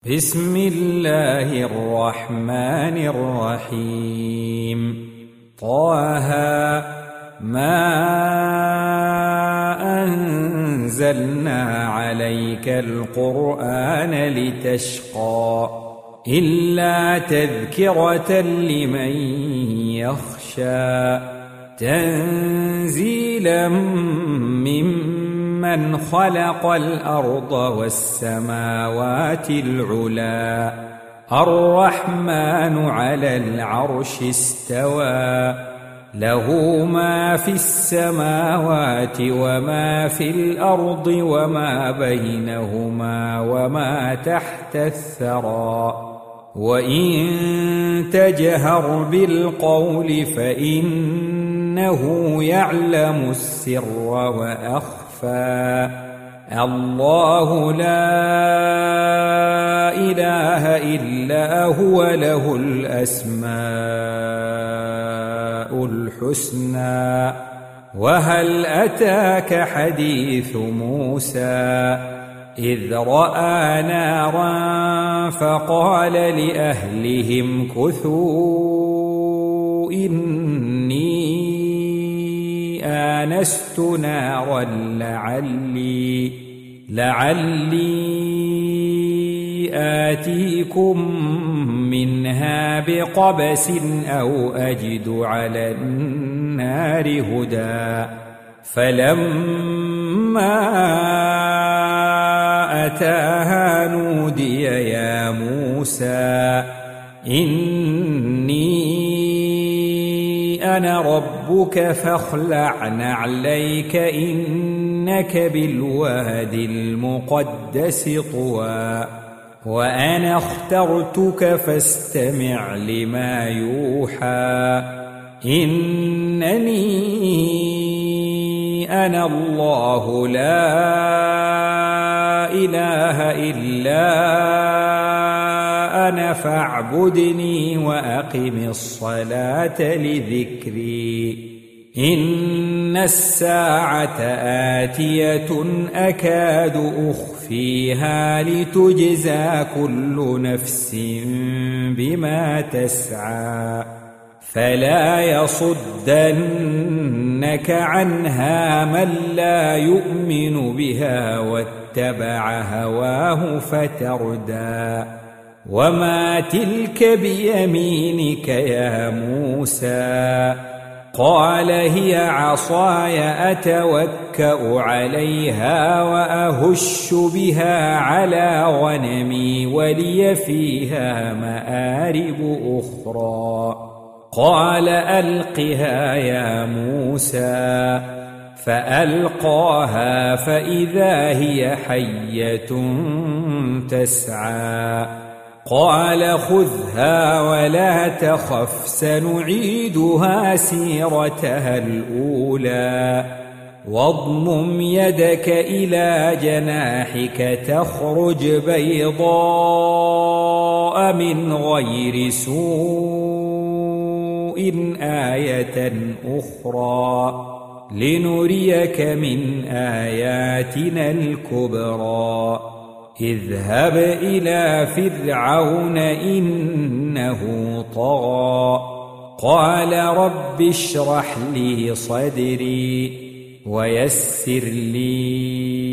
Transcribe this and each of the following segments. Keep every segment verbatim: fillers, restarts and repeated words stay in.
بسم الله الرحمن الرحيم. طه ما أنزلنا عليك القرآن لتشقى إلا تذكرة لمن يخشى تنزيلا ممن خلق الأرض والسماوات العلا الرحمن على العرش استوى له ما في السماوات وما في الأرض وما بينهما وما تحت الثرى وإن تجهر بالقول فإنه يعلم السر وأخفى الله لا إله إلا هو له الأسماء الحسنى. وهل أتاك حديث موسى إذ رأى نارا فقال لأهلهم كثوا إني آنست نارا لعلي لعلي آتيكم منها بقبس أو أجد على النار هدى فلما أتاها نودي يا موسى إني أنا ربك فاخلع نعليك إنك بالوادي المقدس طوى وأنا اخترتك فاستمع لما يوحى إنني أنا الله لا إله إلا أنا فاعبدني وأقم الصلاة لذكري إن الساعة آتية أكاد أخفيها لتجزى كل نفس بما تسعى فلا يصدنك عنها من لا يؤمن بها واتبع هواه فتردى وما تلك بيمينك يا موسى قال هي عصاي أتوكأ عليها وأهش بها على غنمي ولي فيها مآرب أخرى قال ألقها يا موسى فألقاها فإذا هي حية تسعى قال خذها ولا تخف سنعيدها سيرتها الأولى واضمم يدك إلى جناحك تخرج بيضاء من غير سوء آية أخرى لنريك من آياتنا الكبرى اذهب إلى فرعون إنه طغى قال رب اشرح لي صدري ويسر لي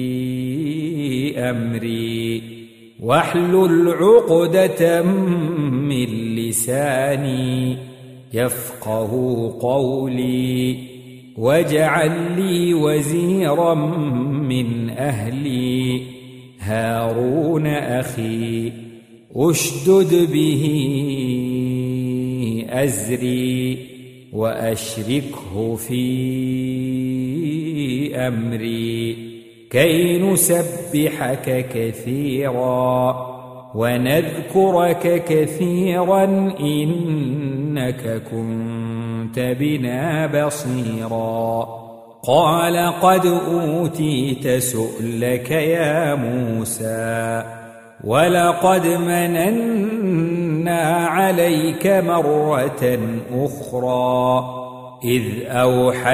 أمري واحلل عقدة من لساني يفقه قولي واجعل لي وزيرا من أهلي هارون أخي أشدد به أزري وأشركه في أمري كي نسبحك كثيرا ونذكرك كثيرا إنك كنت بنا بصيرا قال قد أوتيت سؤلك يا موسى ولقد مننا عليك مرة أخرى إذ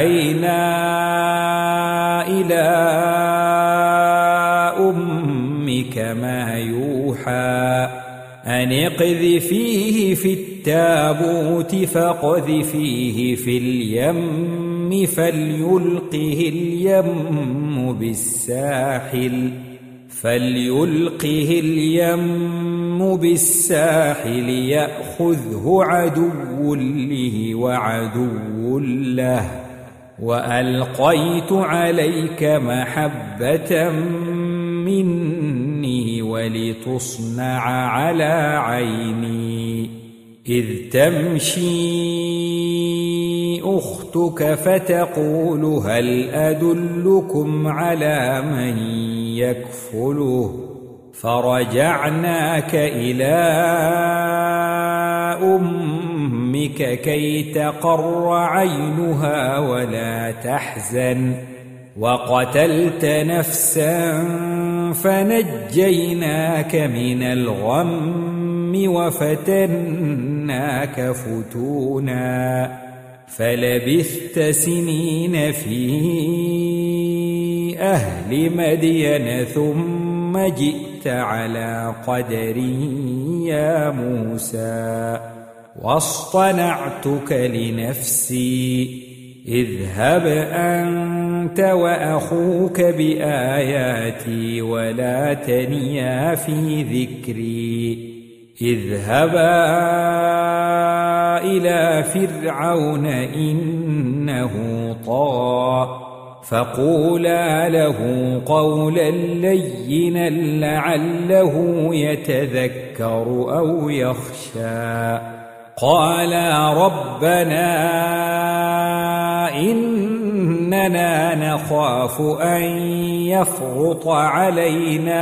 أوحينا إلى أمك علمك ما يوحى أن اقذفيه في التابوت فاقذفيه في اليم فليلقه اليم بالساحل فليلقه اليم بالساحل يأخذه عدو لي وعدو له وألقيت عليك محبة مني ولتصنع على عيني إذ تمشي أختك فتقول هل أدلكم على من يكفله فرجعناك إلى أمك كي تقر عينها ولا تحزن وقتلت نفسا فنجيناك من الغم وفتناك فتونا فلبثت سنين في أهل مدين ثم جئت على قدر يا موسى واصطنعتك لنفسي اذهب أنت وأخوك بآياتي ولا تنيا في ذكري اذهبا إلى فرعون إنه طغى فقولا له قولا لينا لعله يتذكر أو يخشى قالا ربنا إننا نخاف أن يفرط علينا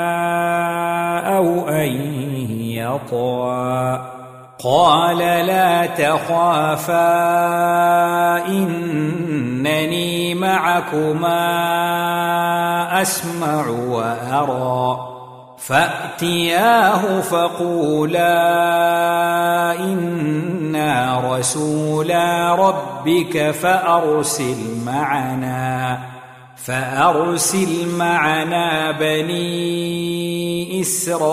أو أن يطغى قال لا تخافا إنني معكما أسمع وأرى فأتياه فقولا إنا رسولا ربك فأرسل معنا فأرسل معنا بني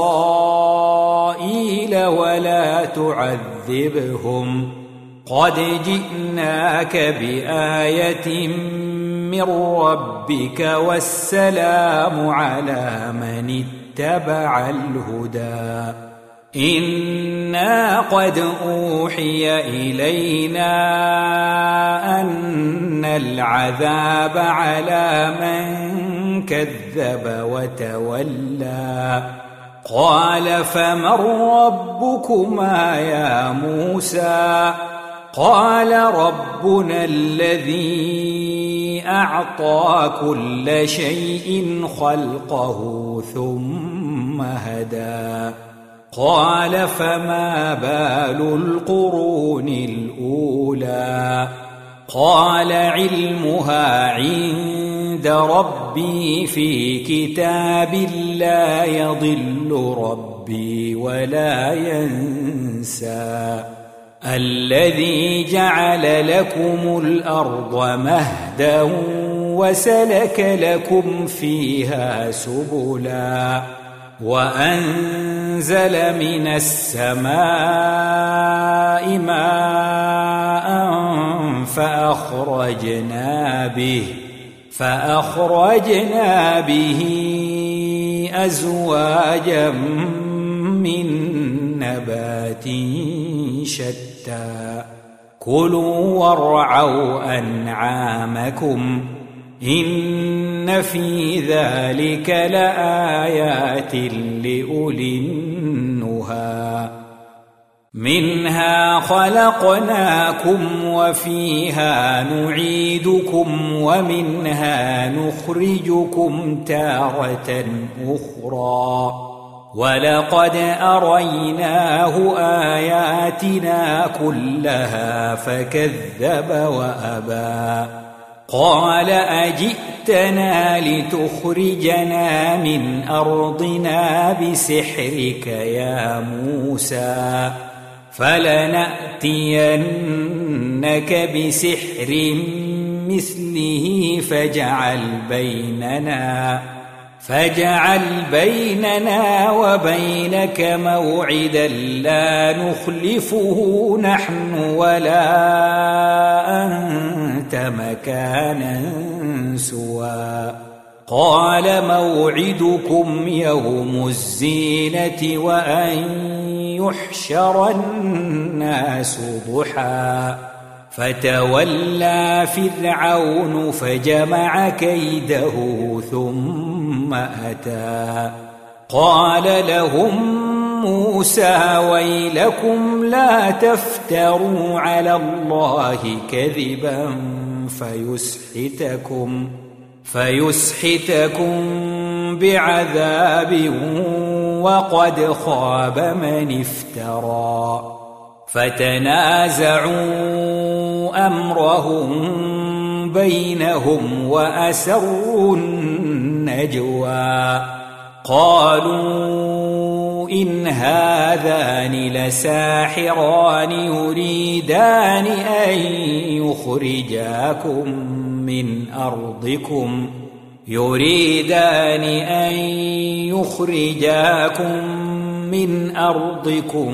إسرائيل ولا تعذبهم قد جئناك بآية من ربك والسلام على من اتبع الهدى إنا قد أوحي إلينا أن العذاب على من كذب وتولى قال فمن ربكما يا موسى قال ربنا الذي أعطى كل شيء خلقه ثم هدى قال فما بال القرون الأولى قال علمها عند ربي في كتاب لا يضل ربي ولا ينسى الذي جعل لكم الأرض مهدا وسلك لكم فيها سبلا وأنزل من السماء ماء فأخرجنا به فأخرجنا به أزواجا من نبات شتى كلوا وارعوا أنعامكم إن في ذلك لآيات لأولي النهى منها خلقناكم وفيها نعيدكم ومنها نخرجكم تارة أخرى ولقد أريناه آياتنا كلها فكذب وأبى قال أجئتنا لتخرجنا من أرضنا بسحرك يا موسى فلنأتينك بسحر مثله فاجعل بيننا فاجعل بيننا وبينك موعدا لا نخلفه نحن ولا أنت مكانا سوى قال موعدكم يوم الزينة وأن يحشر الناس ضحى فتولى فرعون فجمع كيده ثم أتى قال لهم موسى ويلكم لا تفتروا على الله كذبا فيسحتكم فيسحتكم بعذاب وقد خاب من افترى فتنازعوا أمرهم بينهم وأسروا النجوى قالوا إن هذان لساحران يريدان أن يخرجاكم من أرضكم يريدان أن يخرجاكم من أرضكم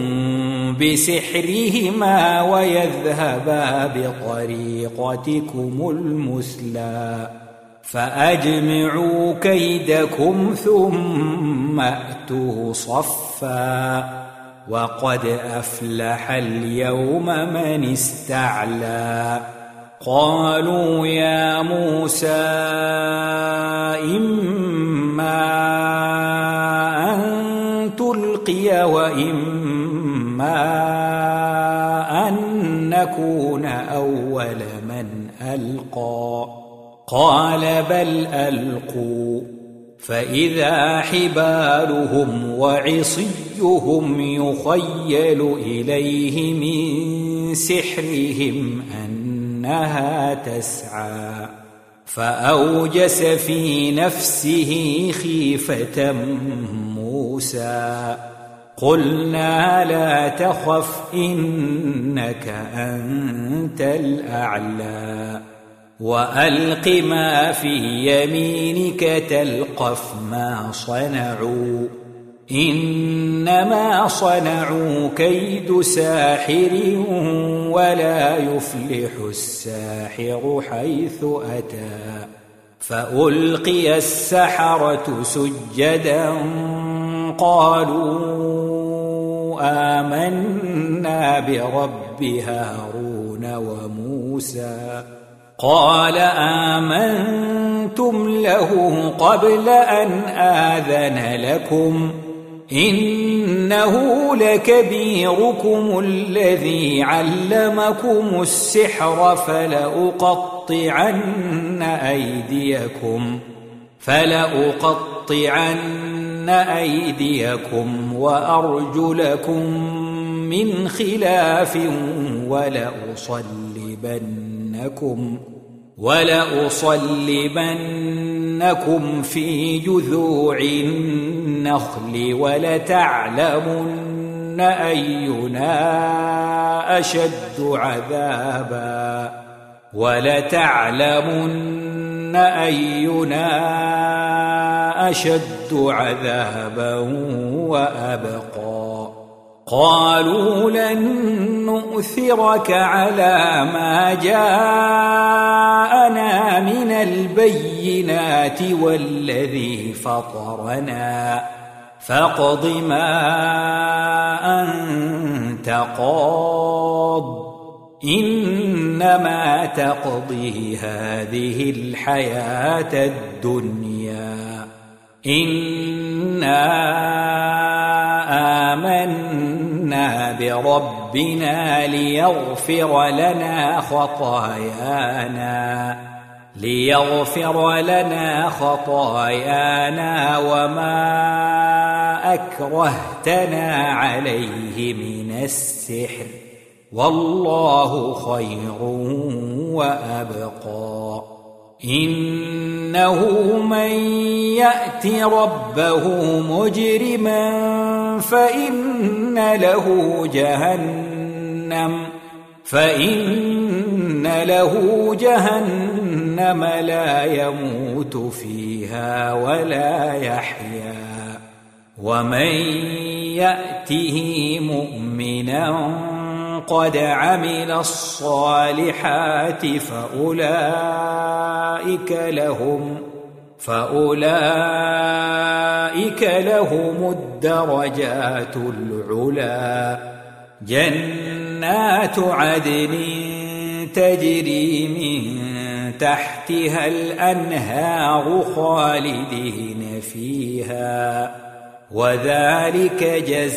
بسحرهما ويذهبا بطريقتكم المثلى فأجمعوا كيدكم ثم أتوا صفا وقد أفلح اليوم من استعلى قالوا يا موسى إما أن تلقي وإما أن نكون أول من ألقى قال بل ألقوا فإذا حبالهم وعصيهم يخيل إليه من سحرهم أنها تسعى فأوجس في نفسه خيفة موسى قلنا لا تخف إنك أنت الأعلى وألق ما في يمينك تلقف ما صنعوا إنما صنعوا كيد ساحر ولا يفلح الساحر حيث أتى فألقي السحرة سجدا قالوا آمنا برب هارون وموسى قال آمنتم له قبل أن آذن لكم إنه لكبيركم الذي علمكم السحر فلأقطعن أيديكم فلأقطعن أيديكم وأرجلكم من خلاف ولأصلبنكم ولأصلبنكم في جذوع النخل ولتعلمن أينا أشد عذابا ولتعلمن أينا أشد عذابا وأبقى قالوا لن نؤثرك على ما جاءنا من البينات والذي فطرنا فاقض ما أنت قاض إنما تقضي هذه الحياة الدنيا إنا آمنا بربنا ليغفر لنا خطايانا ليغفر لنا خطايانا وما أكرهتنا عليه من السحر والله خير وأبقى إنه من يأت ربه مجرما فإن له جهنم فإن له جهنم لا يموت فيها فيها ولا يحيا. ومن يأته مؤمنا قد عمل الصالحات فأولئك لهم فأولئك لهم الدرجات العلى جنات عدن تجري من تحتها الأنهار خالدين فيها وذلك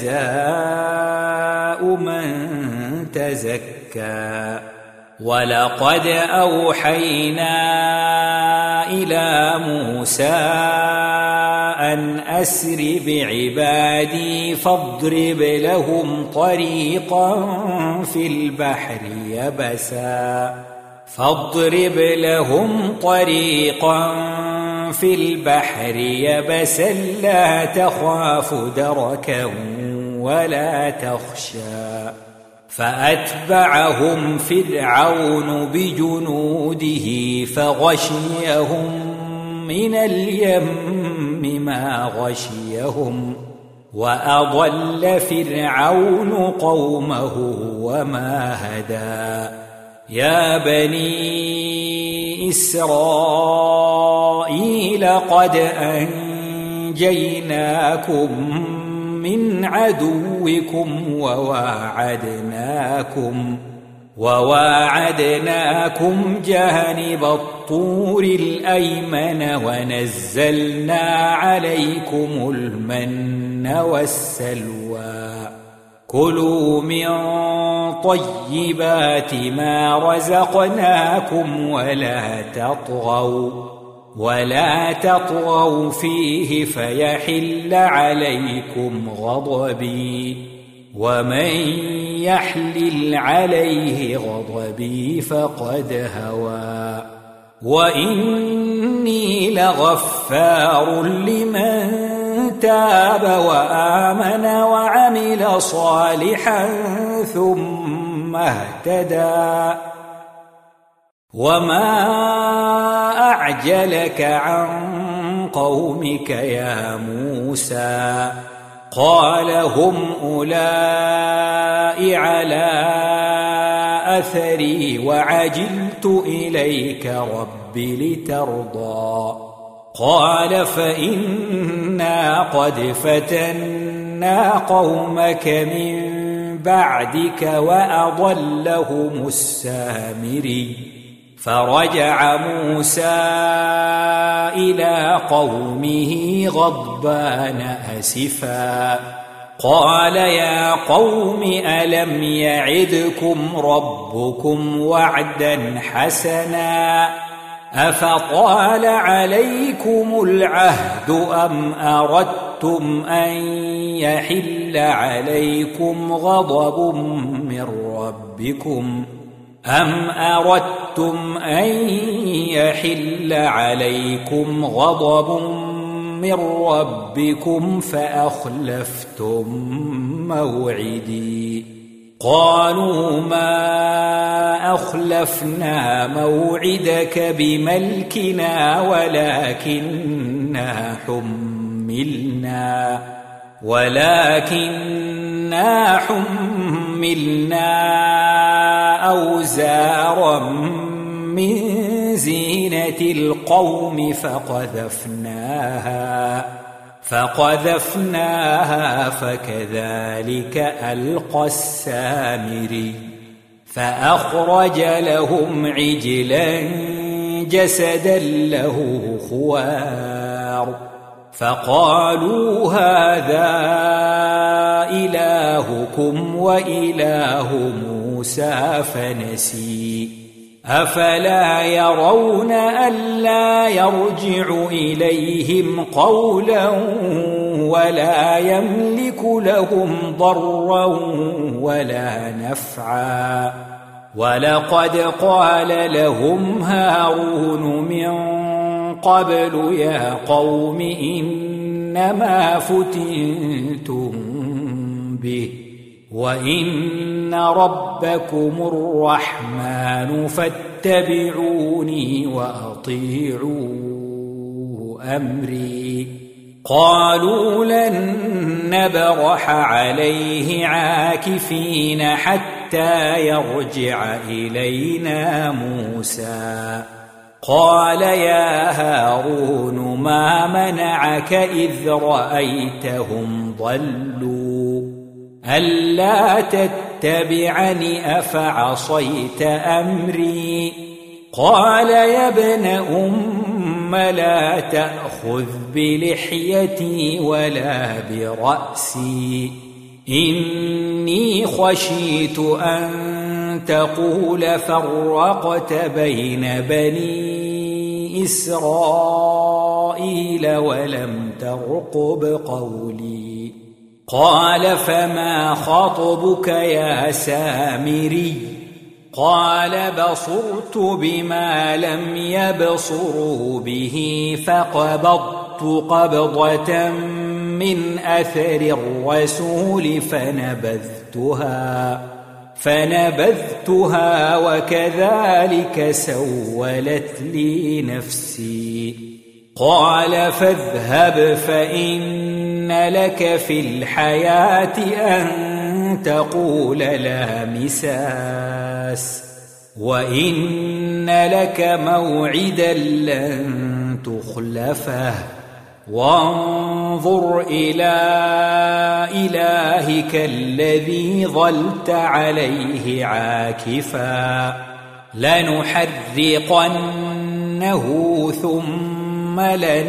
جزاء من تزكى. ولقد أوحينا إلى موسى أن أسر بعبادي فاضرب لهم طريقا في البحر يبسا فاضرب لهم طريقا في البحر يبسا لا تخاف دركا ولا تخشى. فأتبعهم فرعون بجنوده فغشيهم من اليم ما غشيهم وأضل فرعون قومه وما هدى. يا بني إسرائيل قد أنجيناكم من عدوكم وواعدناكم وواعدناكم جانب الطور الأيمن ونزلنا عليكم المن والسلوى. كلوا من طيبات ما رزقناكم ولا تطغوا ولا تطغوا فيه فيحل عليكم غضبي ومن يحلل عليه غضبي فقد هوى. وإني لغفار لمن تاب وآمن وعمل صالحا ثم اهتدى. وما أعجلك عن قومك يا موسى؟ قال هم أولئك على أثري وعجلت إليك رب لترضى. قال فإنا قد فتنا قومك من بعدك وأضلهم السامري. فرجع موسى إلى قومه غضبان أسفا قال يا قوم ألم يعدكم ربكم وعدا حسنا أفطال عليكم العهد أم أردتم أن يحل عليكم غضب من ربكم أم أردتم أن يحل عليكم غضب من ربكم فأخلفتم موعدي. قالوا ما أخلفنا موعدك بملكنا ولكننا حملنا ولكننا حملنا أوزارا من زينة القوم فقذفناها فقذفناها فكذلك ألقى السامري. فأخرج لهم عجلا جسدا له خوار فقالوا هذا إلهكم وإله موسى فنسي. أفلا يرون ألا يرجع إليهم قولا ولا يملك لهم ضرا ولا نفعا. ولقد قال لهم هارون من قبل يا قوم إنما فتنتم به وإن ربكم الرحمن فاتبعوني وأطيعوا أمري قالوا لن نبرح عليه عاكفين حتى يرجع إلينا موسى قال يا هارون ما منعك إذ رأيتهم ضلوا ألا تتبعني أفعصيت أمري قال يا ابن أم لا تأخذ بلحيتي ولا برأسي إني خشيت أن تقول فرقت بين بني إسرائيل ولم ترقب قولي قال فما خطبك يا سامري قال بصرت بما لم يبصروا به فقبضت قبضة من أثر الرسول فنبذتها فنبذتها وكذلك سولت لي نفسي قال فاذهب فإن لك في الحياة أن تقول لا مساس وإن لك موعدا لن تخلفه وانظر إلى إلهك الذي ظلت عليه عاكفا لنحرقنه ثم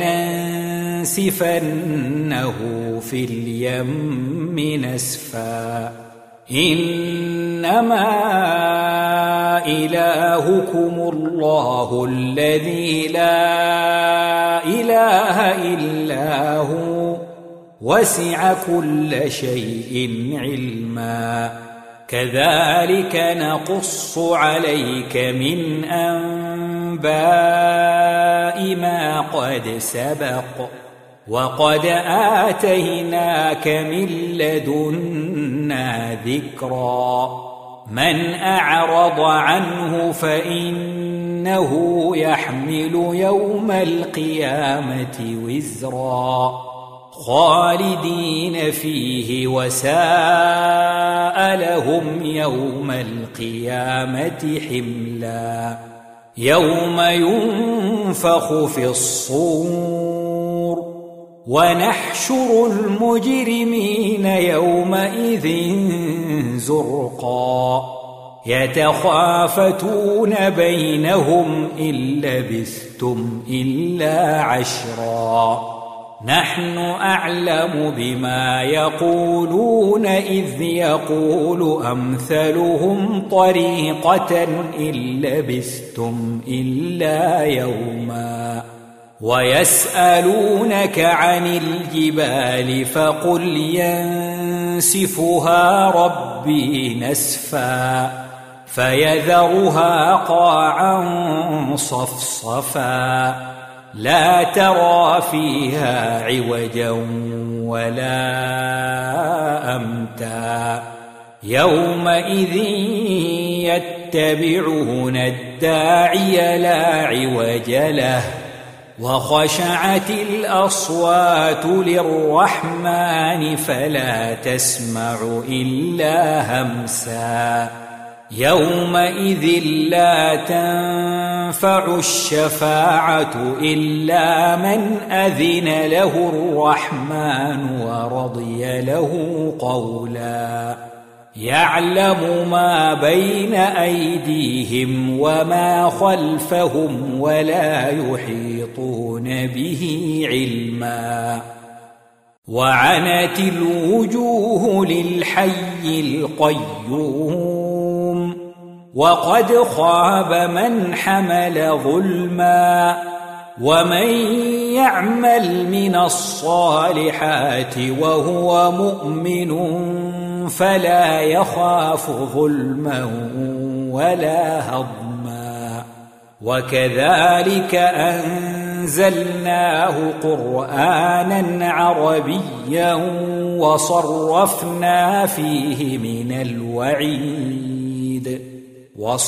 لننسفنه في اليم نسفا إنما إلهكم الله الذي لا إله إلا هو وسع كل شيء علما كذلك نقص عليك من أنباء ما قد سبق وقد آتيناك من لدنا ذكرا من أعرض عنه فإنه يحمل يوم القيامة وزرا خالدين فيه وساء لهم يوم القيامة حملا يوم ينفخ في الصور ونحشر المجرمين يومئذ زرقا يتخافتون بينهم إن لبثتم إلا عشرا نحن أعلم بما يقولون إذ يقول أمثلهم طريقة إن لبثتم إلا يوما ويسألونك عن الجبال فقل ينسفها ربي نسفا فيذرها قاعا صفصفا لا ترى فيها عوجا ولا أمتا يومئذ يتبعون الداعي لا عوج له وخشعت الأصوات للرحمن فلا تسمع إلا همسا يومئذ لا تنفع الشفاعة إلا من أذن له الرحمن ورضي له قولا يعلم ما بين أيديهم وما خلفهم ولا يحيطون به علما وعنت الوجوه للحي القيوم وقد خاب من حمل ظلما ومن يعمل من الصالحات وهو مؤمن فلا يخاف ظلما ولا هضما وكذلك أنزلناه قرآنا عربيا وصرفنا فيه من الوعيد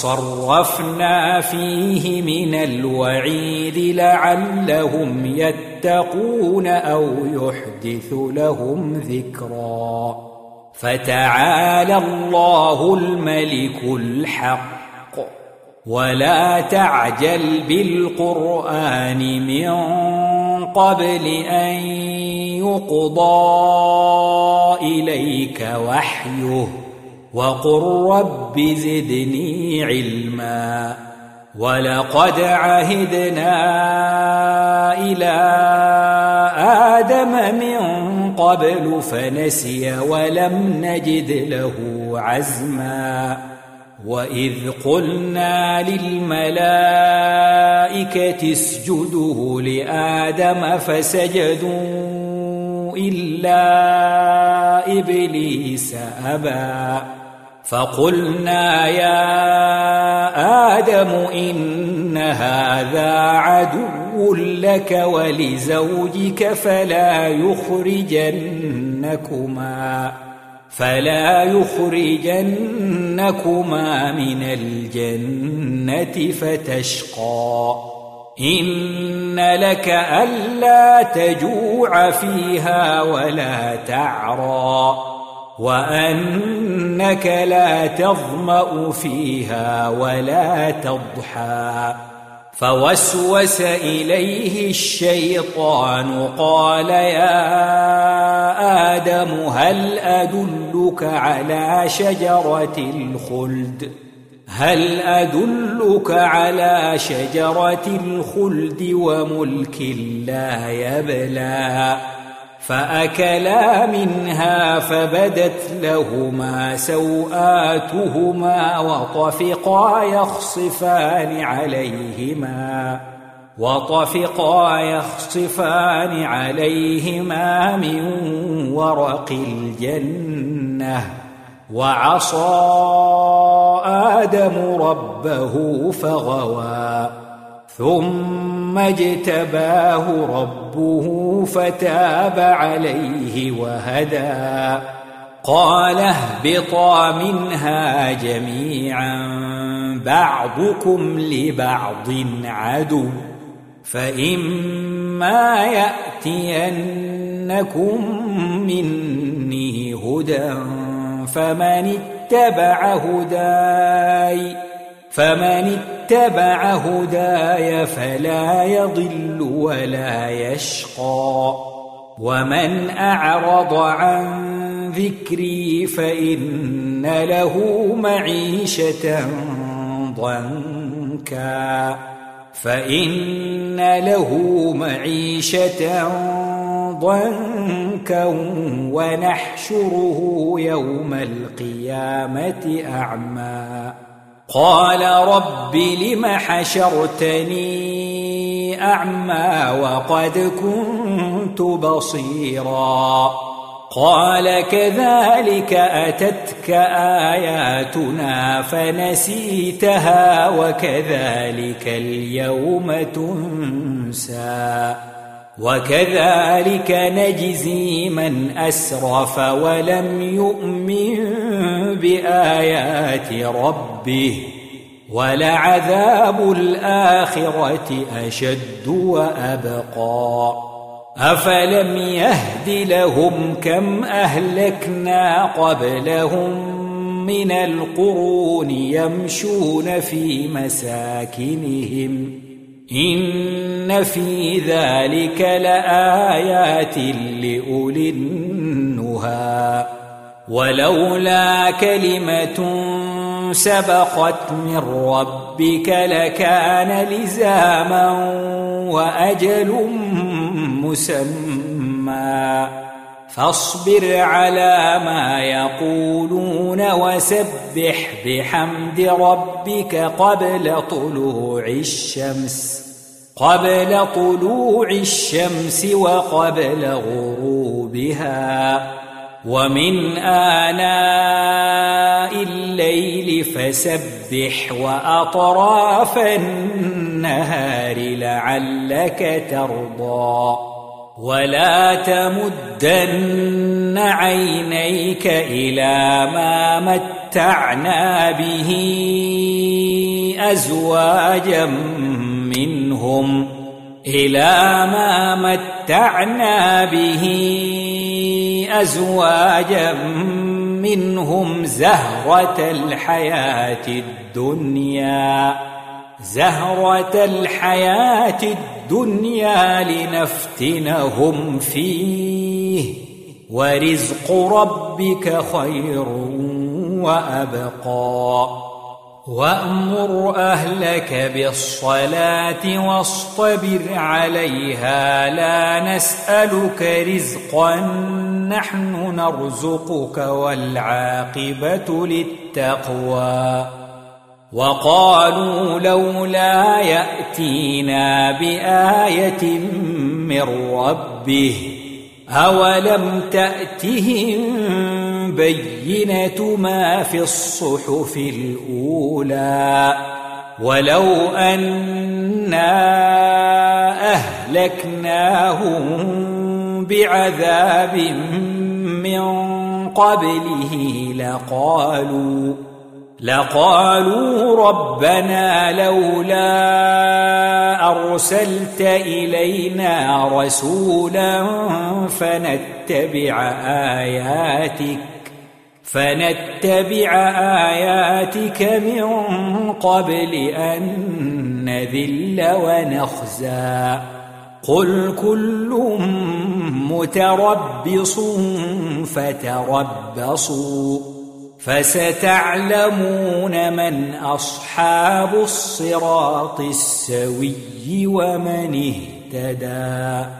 وصرفنا فيه من الوعيد لعلهم يتقون يتقون أو يحدث لهم ذكرا. فتعالى الله الملك الحق. ولا تعجل بالقرآن من قبل أن يقضى إليك وحيه وقل رب زدني علما. ولقد عهدنا إلى آدم من قبل فنسي ولم نجد له عزما. وإذ قلنا للملائكة اسجدوا لآدم فسجدوا إلا إبليس أبى. فقلنا يا آدم إن هذا عدو لك ولزوجك فلا يخرجنكما فلا يخرجنكما من الجنة فتشقى. إن لك ألا تجوع فيها ولا تعرى وأنك لا تظمأ فيها ولا تضحى. فوسوس إليه الشيطان قال يا آدم هل أدلك على شجرة الخلد هل أدلك على شجرة الخلد وملك لا يبلى. فأكلا منها فبدت لهما سوآتهما وطفقا يخصفان عليهما وطفقا يخصفان عليهما من ورق الجنة. وعصى آدم ربه فغوى ثم اجتباه ربه فتاب عليه وهدى. قال اهبطا منها جميعا بعضكم لبعض عدو فإما يأتينكم مني هدى فمن اتبع هداي فمن اتبع هداي فلا يضل ولا يشقى. ومن أعرض عن ذكري فإن له معيشة ضنكا فإن له معيشة ضنكا ونحشره يوم القيامة أعمى. قال رب لم حشرتني أعمى وقد كنت بصيرا. قال كذلك أتتك آياتنا فنسيتها وكذلك اليوم تنسى. وكذلك نجزي من أسرف ولم يؤمن بآيات ربه ولعذاب الآخرة أشد وأبقى. أفلم يهد لهم كم أهلكنا قبلهم من القرون يمشون في مساكنهم إن في ذلك لآيات لأولي النهى. ولولا كلمة سبقت من ربك لكان لزاما وأجل مسمى. فاصبر على ما يقولون وسبح بحمد ربك قبل طلوع الشمس قبل طلوع الشمس وقبل غروبها ومن آناء الليل فسبح وأطراف النهار لعلك ترضى. ولا تمدن عينيك إلى ما متعنا به أزواجا منهم إلى ما متعنا به أزواجا منهم زهرة الحياة الدنيا زهرة الحياة الدنيا لنفتنهم فيه ورزق ربك خير وأبقى وأمر أهلك بالصلاة واصطبر عليها لا نسألك رزقا نحن نرزقك والعاقبة للتقوى وقالوا لولا يأتينا بآية من ربه أولم تأتهم بينة ما في الصحف الأولى ولو أنا أهلكناهم بعذاب من قبله لقالوا لقالوا ربنا لولا أرسلت إلينا رسولا فنتبع آياتك فنتبع آياتك من قبل أن نذل ونخزى قل كل متربص فتربصوا فستعلمون من أصحاب الصراط السوي ومن اهتدى.